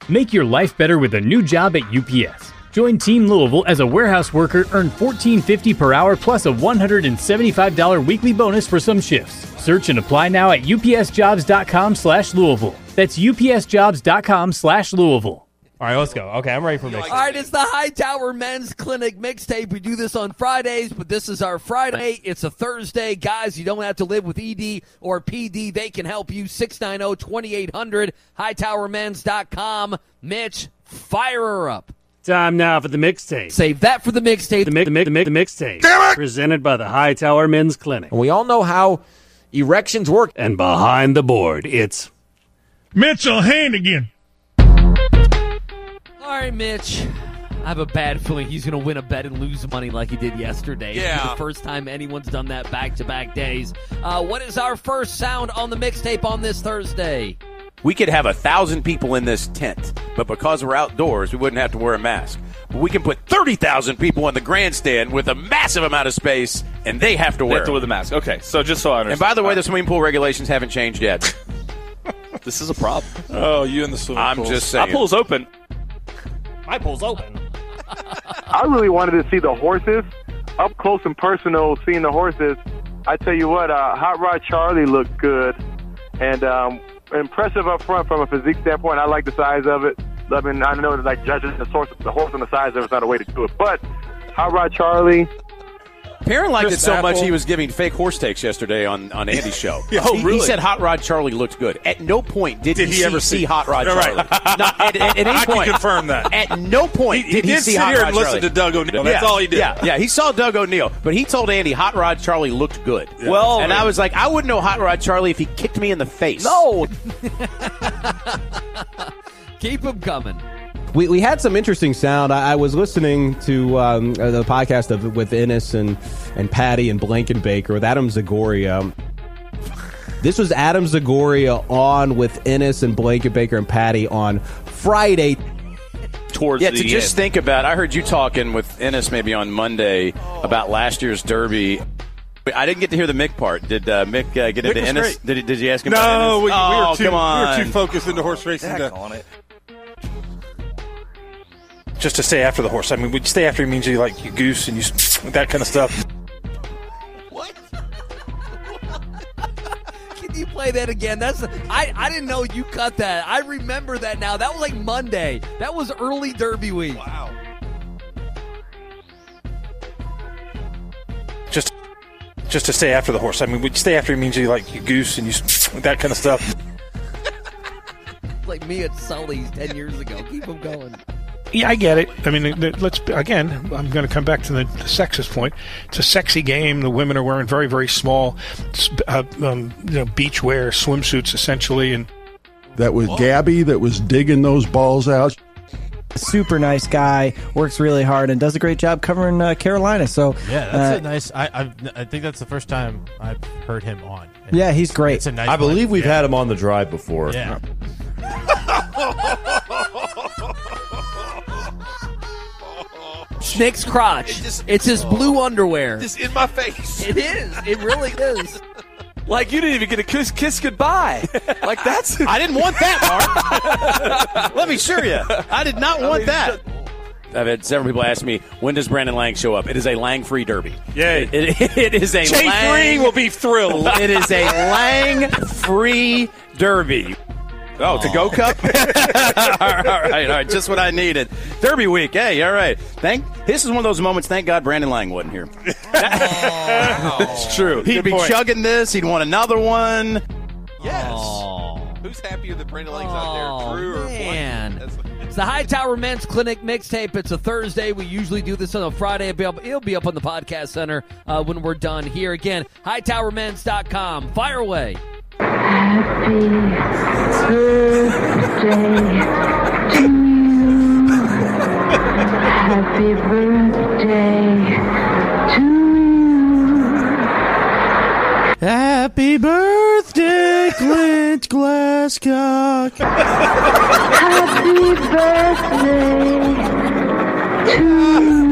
Make your life better with a new job at UPS. Join Team Louisville as a warehouse worker, earn $14.50 per hour plus a $175 weekly bonus for some shifts. Search and apply now at upsjobs.com/Louisville. That's upsjobs.com/Louisville. All right, let's go. Okay, I'm ready for mixtape. All right, it's the Hightower Men's Clinic mixtape. We do this on Fridays, but this is our Friday. It's a Thursday. Guys, you don't have to live with ED or PD. They can help you. 690-2800, hightowermens.com. Mitch, fire her up. Time now for the mixtape. Save that for the mixtape. The mixtape. Damn it! Presented by the Hightower Men's Clinic. We all know how erections work. And behind the board, it's Mitchell Hand again. All right, Mitch. I have a bad feeling he's going to win a bet and lose money like he did yesterday. Yeah. It's the first time anyone's done that back-to-back days. What is our first sound on the mixtape on this Thursday? We could have 1,000 people in this tent, but because we're outdoors, we wouldn't have to wear a mask. But we can put 30,000 people in the grandstand with a massive amount of space, and they have to wear the mask. Okay, so just so I understand. And by the way, the swimming pool regulations haven't changed yet. This is a problem. Oh, you and the swimming I'm pools. just saying. My pool's open. My pool's open. I really wanted to see the horses up close and personal. Seeing the horses, I tell you what, Hot Rod Charlie looked good and impressive up front from a physique standpoint. I like the size of it. I mean, I know that like judging the horse and the size of it's not a way to do it, but Hot Rod Charlie. Perrin liked Chris it so Apple. much he was giving fake horse takes yesterday on Andy's show. Oh, really? He said Hot Rod Charlie looked good. At no point did he ever see Hot Rod Charlie. Right. Not at any I point. can confirm that. At no point He did did see sit Hot here Rod and listen Charlie. to Doug O'Neill. That's all he did. Yeah, he saw Doug O'Neill, but he told Andy Hot Rod Charlie looked good. Yeah. Well, and I was like, I wouldn't know Hot Rod Charlie if he kicked me in the face. No. Keep them coming. We had some interesting sound. I was listening to the podcast with Ennis and Patty and Blankenbaker with Adam Zagoria. This was Adam Zagoria on with Ennis and Blankenbaker and Patty on Friday. Towards Yeah, the to just end. think about, I heard you talking with Ennis maybe on Monday about last year's Derby. I didn't get to hear the Mick part. Did Mick get into was Ennis? great. Did you ask him No, about we Ennis? were Come on. too focused into horse racing. on it. Just to stay after the horse. I mean, stay after means you like you goose and you that kind of stuff. What? Can you play that again? I didn't know you cut that. I remember that now. That was like Monday. That was early Derby week. Wow. Just to stay after the horse. I mean, stay after means you like you goose and you that kind of stuff. Like me at Sully's 10 years ago. Keep them going. Yeah, I get it. I mean, I'm going to come back to the sexist point. It's a sexy game. The women are wearing very, very small, beach wear swimsuits, essentially. And that was Gabby that was digging those balls out. Super nice guy, works really hard, and does a great job covering Carolina. So yeah, that's a nice. I think that's the first time I've heard him on. Yeah, he's great. It's a nice. I believe we've had him on the drive before. Yeah. Nick's crotch. It's his blue underwear. Just in my face. It is. It really is. Like, you didn't even get a kiss goodbye. Like, that's... I didn't want that, Mark. Let me assure you. I did not want that. I've had several people ask me, when does Brandon Lang show up? It is a Lang-free Derby. Yay. It is a Jay Lang... Free will be thrilled. It is a Lang-free Derby. Oh, to-go cup? all right. Just what I needed. Derby week. Hey, all right. This is one of those moments, thank God Brandon Lang wasn't here. It's true. He'd be chugging this. He'd want another one. Yes. Aww. Who's happier that Brandon Lang's out there? Drew or man. Blank? It's the Hightower Men's Clinic mixtape. It's a Thursday. We usually do this on a Friday. It'll be up on the podcast center when we're done here. Again, hightowermens.com. Fire away. Happy birthday to you. Happy birthday to you. Happy birthday, Clint Glasscock. Happy birthday to you.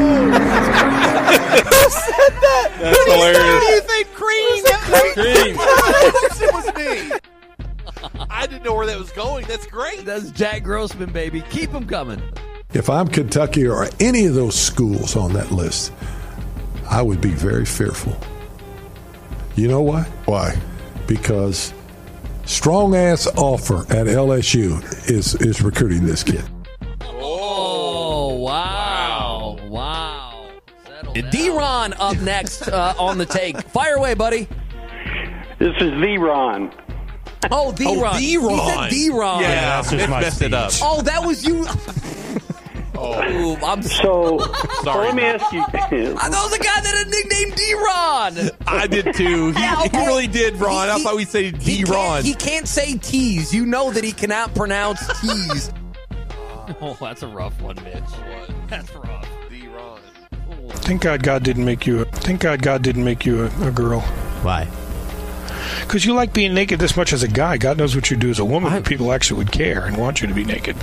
Who said that? That's hilarious. Who do you think? Cream. Cream. It was me. I didn't know where that was going. That's great. That's Jack Grossman, baby. Keep them coming. If I'm Kentucky or any of those schools on that list, I would be very fearful. You know why? Why? Because strong-ass offer at LSU is recruiting this kid. Oh, wow. Wow. D-Ron up next on the take. Fire away, buddy. This is V-Ron. Oh, D-Ron. D-Ron. He said D-Ron. Yeah, that's just my messed it up. Oh, that was you. Oh, I'm so sorry. let me ask you. I know the guy that had a nickname D-Ron. I did too. He really did, Ron. I thought we'd say D-Ron. He can't say T's. You know that he cannot pronounce T's. Oh, that's a rough one, Mitch. That's rough. D-Ron. Thank God God didn't make you a girl. Why? Because you like being naked this much as a guy. God knows what you do as a woman, but people actually would care and want you to be naked.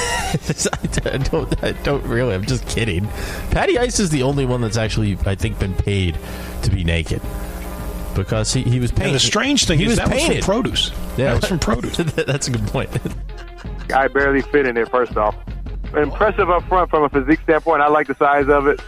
I don't really. I'm just kidding. Patty Ice is the only one that's actually, I think, been paid to be naked. Because he was painted. And the strange thing is that painted. was from produce. Yeah, that was from produce. That's a good point. Guy barely fit in there, first off. Impressive up front from a physique standpoint. I like the size of it.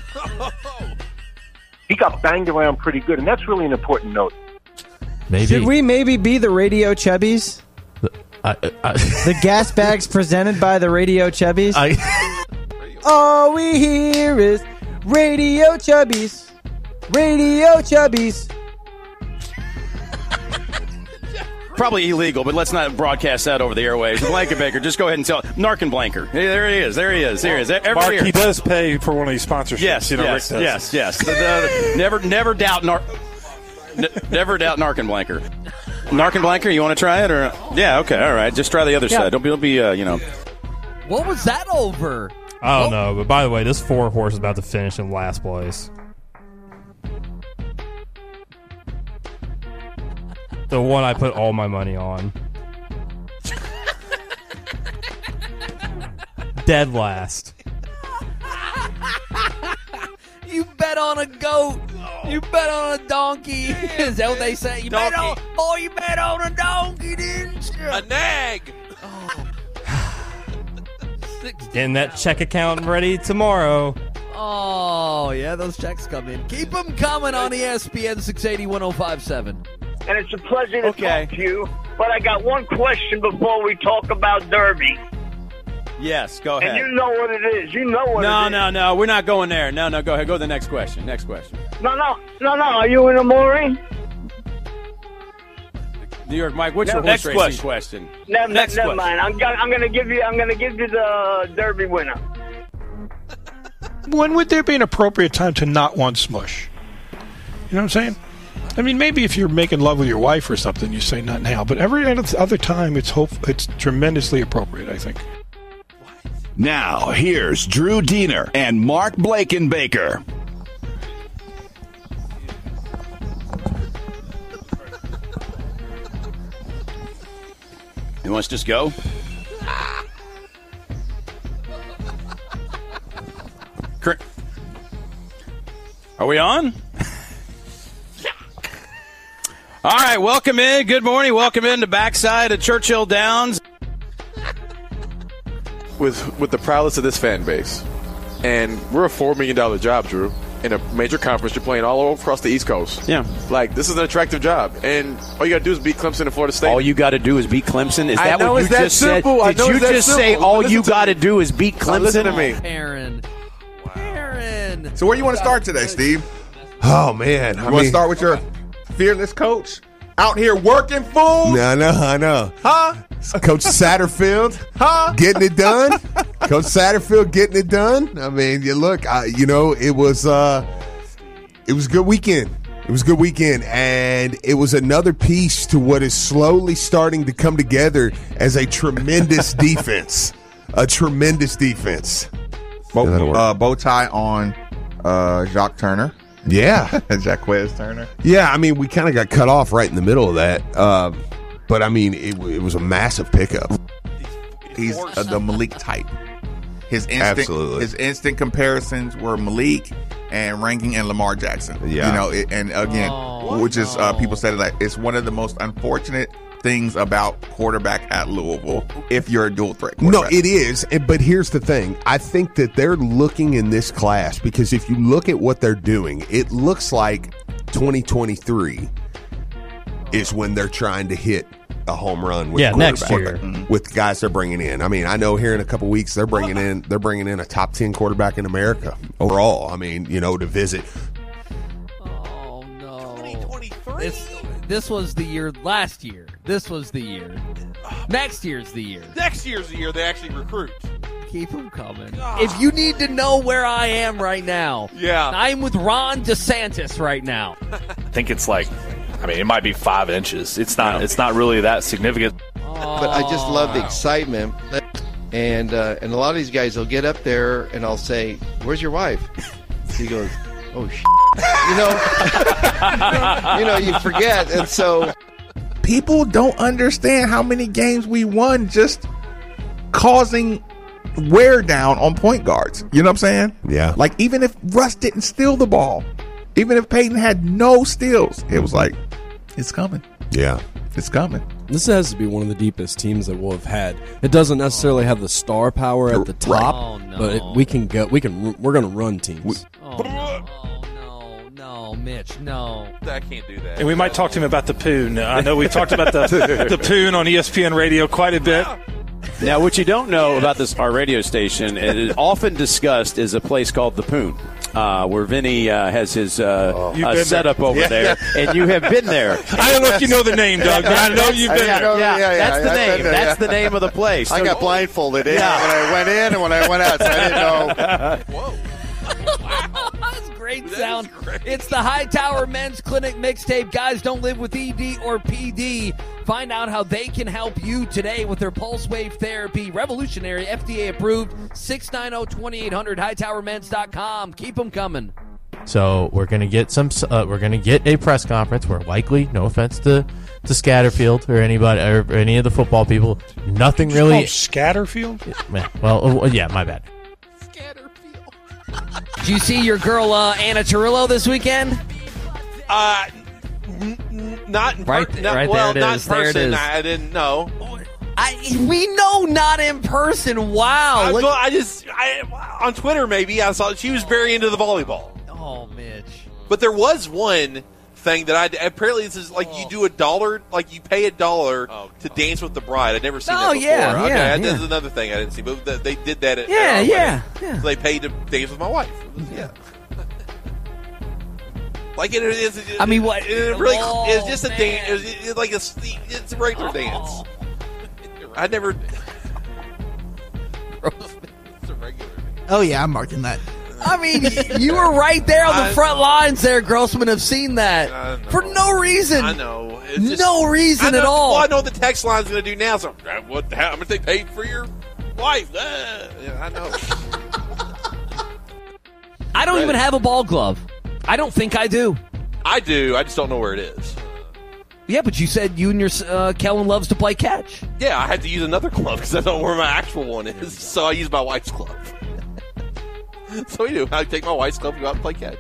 He got banged around pretty good, and that's really an important note. Maybe. Should we maybe be the Radio Chubbies? The gas bags presented by the Radio Chubbies? All we hear is Radio Chubbies. Radio Chubbies. Probably illegal, but let's not broadcast that over the airwaves. Blankenbaker, just go ahead and tell Narkin Blanker. Hey, there he is. There he is. Every Mark, year. he does pay for one of these sponsorships. Yes, Rick yes, does. yes. Never doubt never doubt Narkin Blanker. Narkin Blanker, you want to try it or? Yeah, okay, all right. Just try the other side. Don't be What was that over? I don't know, but by the way, this 4-horse is about to finish in last place. The one I put all my money on. Dead last. You bet on a goat. You bet on a donkey. Is that what they say? You bet on a donkey, didn't you? A nag. Getting that check account ready tomorrow. Oh, yeah, those checks come in. Keep them coming on ESPN 680-1057. And it's a pleasure to talk to you. But I got one question before we talk about Derby. Yes, go ahead. And you know what it is. You know what it is. No, we're not going there. No, go ahead. Go to the next question. Next question. No. Are you in a Maury? New York Mike, what's your horse racing question? Never mind. I'm gonna give you the Derby winner. When would there be an appropriate time to not want smush? You know what I'm saying? I mean, maybe if you're making love with your wife or something, you say not now. But every other time, it's tremendously appropriate, I think. Now, here's Drew Diener and Mark Blankenbaker. You want us to just go? Are we on? All right, welcome in. Good morning. Welcome in to backside of Churchill Downs. With the prowess of this fan base, and we're a $4 million job, Drew, in a major conference. You're playing all over across the East Coast. Yeah, like this is an attractive job, and all you got to do is beat Clemson and Florida State. All you got to do is beat Clemson. Is that what you just said? Did you just say all you got to do is beat Clemson? Listen to me, Aaron. So where do you want to start today, Steve? Oh man, you want to start with your fearless coach out here working, fool? I know. Huh? Coach Satterfield, getting it done. Coach Satterfield getting it done. I mean, you look, it was a good weekend. It was a good weekend, and it was another piece to what is slowly starting to come together as a tremendous defense. A tremendous defense. Bow tie on Jacques Turner. Yeah. Jaquez Turner. Yeah, I mean, we kind of got cut off right in the middle of that. But, I mean, it was a massive pickup. He's the Malik type. His instant comparisons were Malik and Ranking and Lamar Jackson. Yeah. And again, which is people said it like it's one of the most unfortunate things about quarterback at Louisville if you're a dual threat No, quarterback. it is. But here's the thing. I think that they're looking in this class because if you look at what they're doing, it looks like 2023 is when they're trying to hit a home run with next quarterback, year. with the guys they're bringing in. I mean, I know here in a couple weeks they're bringing in a top 10 quarterback in America overall. I mean, to visit. Oh no! 2023. This was the year last year. This was the year. Next year's the year. Next year's the year they actually recruit. Keep them coming. If you need to know where I am right now, I'm with Ron DeSantis right now. I think it's like, it might be 5 inches. It's not really that significant. But I just love the excitement. And a lot of these guys will get up there and I'll say, "Where's your wife?" He goes, "Oh, you forget." And so People don't understand how many games we won just causing wear down on point guards. You know what I'm saying? Yeah. Like, even if Russ didn't steal the ball, even if Peyton had no steals, it was like, it's coming. Yeah. It's coming. This has to be one of the deepest teams that we'll have had. It doesn't necessarily have the star power at the top, but we're going to run teams. No, Mitch, no. I can't do that. And we might talk to him about the Poon. I know we've talked about the Poon on ESPN Radio quite a bit. Now, what you don't know about our radio station, it is often discussed, is a place called the Poon, where Vinny has his setup over there, and you have been there. I don't know if you know the name, Doug, but I know you've been there. That's the name. That's the name of the place. I got blindfolded when I went in and when I went out, so I didn't know. Whoa. That's great sound. It's the Hightower Men's Clinic mixtape. Guys don't live with ED or PD. Find out how they can help you today with their pulse wave therapy. Revolutionary, FDA approved. 690-2800, hightowermens.com. Keep them coming. So we're gonna get we're gonna get a press conference. We're likely, no offense to Scatterfield or anybody or any of the football people, nothing really. Scatterfield? Well, yeah, my bad. Did you see your girl Anna Turillo this weekend? Not in right person. There Not it in is. There it person. is. I didn't know. We know not in person. Wow. On Twitter maybe I saw she was very into the volleyball. Oh, Mitch. But there was one thing that apparently this is like you do $1, like you pay $1 to dance with the bride. I'd never seen that before. Yeah, That's another thing I didn't see, but they did that at yeah. So they paid to dance with my wife. Yeah. Like it is. I mean, what? It really is just a dance. It's like it's a regular dance. I never. It's a regular. Oh yeah, I'm marking that. I mean, you were right there on the front lines there, Grossman. Have seen that for no reason. I know. No reason at all. Well, I know what the text line's going to do now. So, what? How much they paid for your wife? Yeah, I know. I don't even have a ball glove. I don't think I do. I do. I just don't know where it is. Yeah, but you said you and your Kellen loves to play catch. Yeah, I had to use another glove because I don't know where my actual one is. So I use my wife's glove. So we do. I take my wife's glove and go out and play catch.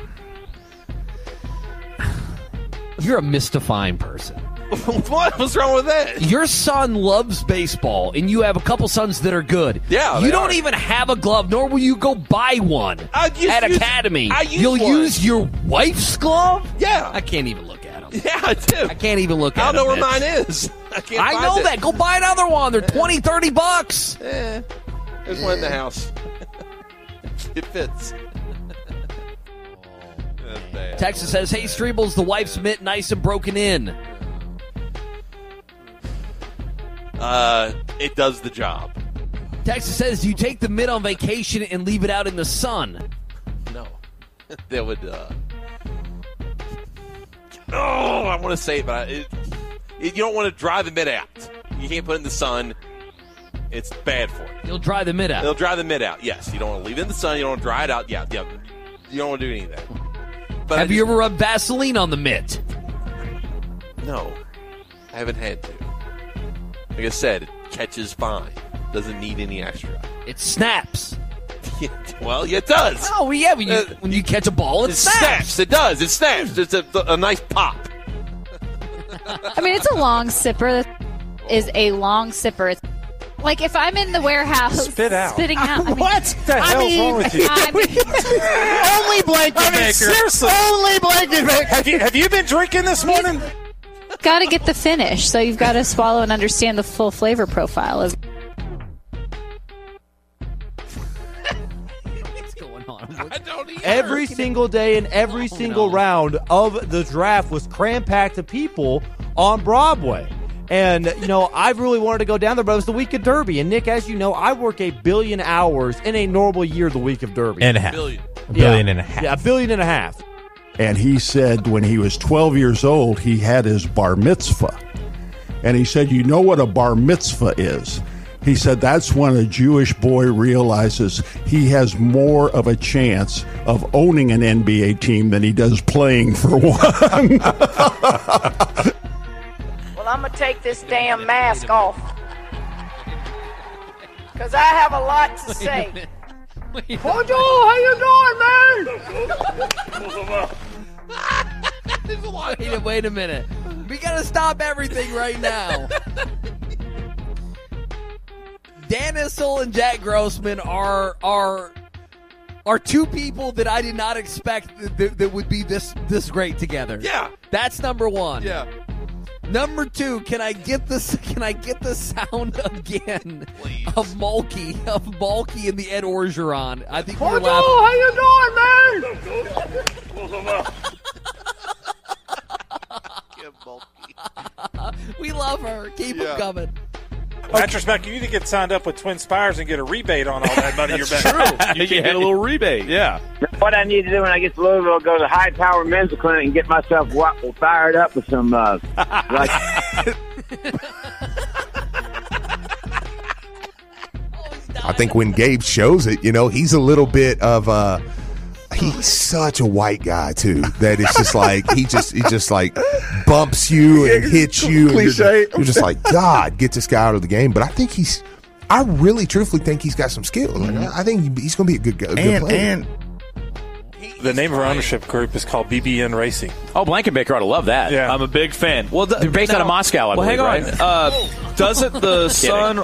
You're a mystifying person. What? What's wrong with that? Your son loves baseball, and you have a couple sons that are good. Yeah, you don't even have a glove, nor will you go buy one at Academy. You'll use your wife's glove? Yeah. I can't even look at them. Yeah, I do. I can't even look at them. I don't know where mine is. I know that. Go buy another one. They're $20, $30. There's one in the house. It fits. That's bad. Texas says, hey, Streebles, the wife's mitt nice and broken in. It does the job. Texas says, do you take the mitt on vacation and leave it out in the sun? No. That would, I want to say it, but you don't want to dry the mitt out. You can't put it in the sun. It's bad for it. You'll dry the mitt out. It'll dry the mitt out, yes. You don't want to leave it in the sun. You don't want to dry it out. Yeah. You don't want to do any of that. But have you ever rubbed Vaseline on the mitt? No. I haven't had to. Like I said, it catches fine. Doesn't need any extra. It snaps. Well, yeah, it does. Oh, yeah. When you catch a ball, it snaps. It does. It snaps. It's a nice pop. I mean, it's a long sipper. Is a long sipper. It's like if I'm in the warehouse spitting out. I mean, what the hell's wrong with you? Only blanket maker. Seriously. Only blanket maker. Have you been drinking this morning? Got to get the finish, so you've got to swallow and understand the full flavor profile of. What's going on? Every single day and every single round of the draft was cram-packed of people on Broadway. And, you know, I really wanted to go down there, but it was the week of Derby. And, Nick, as you know, I work 1 billion hours in a normal year the week of Derby. And a half. A billion and a half. Yeah, 1.5 billion. And he said when he was 12 years old, he had his bar mitzvah. And he said, you know what a bar mitzvah is? He said that's when a Jewish boy realizes he has more of a chance of owning an NBA team than he does playing for one. Well, I'm going to take this damn mask off. Because I have a lot to say. Bonjour, how you doing, man? Wait a minute. We got to stop everything right now. Dan Issel and Jack Grossman are two people that I did not expect that would be this great together. Yeah. That's number one. Yeah. Number two, can I get the sound again of Mulkey in the Ed Orgeron? I think we're laughing. How you doing, man? We love her. Keep them coming. Retrospect, you need to get signed up with Twin Spires and get a rebate on all that money you're betting. True. You can get a little rebate. Yeah. What I need to do when I get to Louisville, go to the High Tower Men's Clinic and get myself fired up with some I think when Gabe shows it, you know, he's a little bit of he's such a white guy too that it's just like he just like bumps you and hits you. Cliche. And you're just like, God, get this guy out of the game. But I think I really truthfully think he's got some skill. Like, I think he's going to be a good player. And the name of our ownership group is called BBN Racing. Oh, Blankenbaker ought to love that. Yeah. I'm a big fan. Well, They're based out of Moscow, I believe, hang on. right? Doesn't the Sun...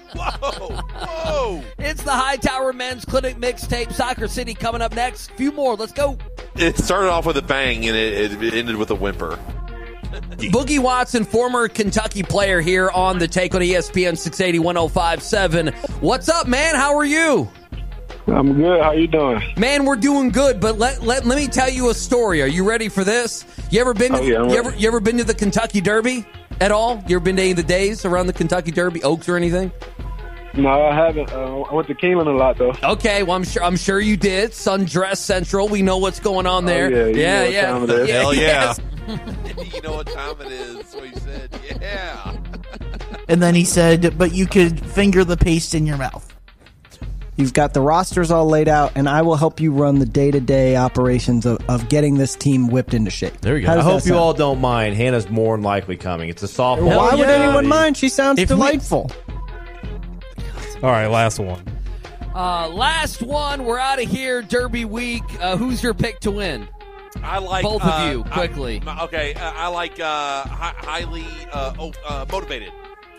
Whoa! It's the High Tower Men's Clinic mixtape. Soccer City coming up next. A few more. Let's go. It started off with a bang and it ended with a whimper. Boogie Watson, former Kentucky player here on the Take on ESPN 680 1057. What's up, man? How are you? I'm good. How you doing? Man, we're doing good, but let me tell you a story. Are you ready for this? You ever been you ever been to the Kentucky Derby at all? You ever been to any of the days around the Kentucky Derby, Oaks or anything? No, I haven't. I went to Keeneland a lot though. Okay, well I'm sure you did. Sundress Central. We know what's going on there. Yeah. Hell yeah. Yes. You know what time it is. That's what he said. Yeah. And then he said, but you could finger the paste in your mouth. You've got the rosters all laid out, and I will help you run the day-to-day operations of getting this team whipped into shape. There we go. I hope you all don't mind. Hannah's more than likely coming. It's a softball. Why would anyone mind? She sounds delightful. All right, last one. Last one. We're out of here. Derby week. Who's your pick to win? I like both of you quickly. I like highly motivated.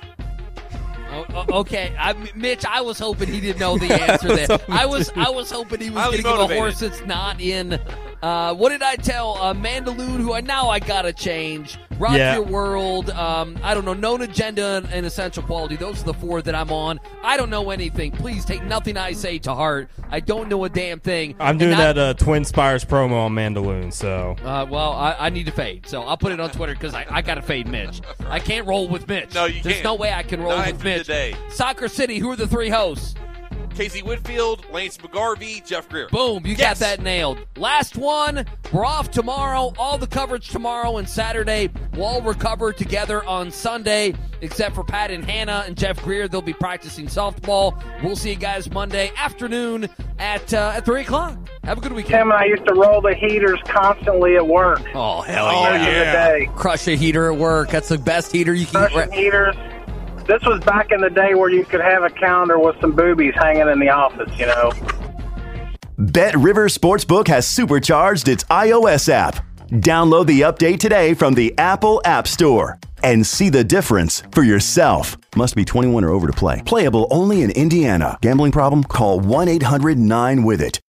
Okay, Mitch. I was hoping he didn't know the answer there. I was hoping he was going to give a horse that's not in. What did I tell Mandaloon? Who I gotta change. Rock Your World. I don't know. Known Agenda and Essential Quality. Those are the four that I'm on. I don't know anything. Please take nothing I say to heart. I don't know a damn thing. I'm doing that Twin Spires promo on Mandaloon. So. Well, I need to fade. So I'll put it on Twitter because I gotta fade Mitch. I can't roll with Mitch. No, you can't. There's no way I can roll with Mitch. Today. Soccer City. Who are the three hosts? Casey Whitfield, Lance McGarvey, Jeff Greer. Boom, you got that nailed. Last one, we're off tomorrow. All the coverage tomorrow and Saturday. We'll all recover together on Sunday, except for Pat and Hannah and Jeff Greer. They'll be practicing softball. We'll see you guys Monday afternoon at 3 o'clock. Have a good weekend. Tim and I used to roll the heaters constantly at work. Oh, hell yeah. Crush a heater at work. That's the best heater you can get. Heaters. This was back in the day where you could have a calendar with some boobies hanging in the office, you know. Bet Rivers Sportsbook has supercharged its iOS app. Download the update today from the Apple App Store and see the difference for yourself. Must be 21 or over to play. Playable only in Indiana. Gambling problem? Call 1-800-9-WITH-IT.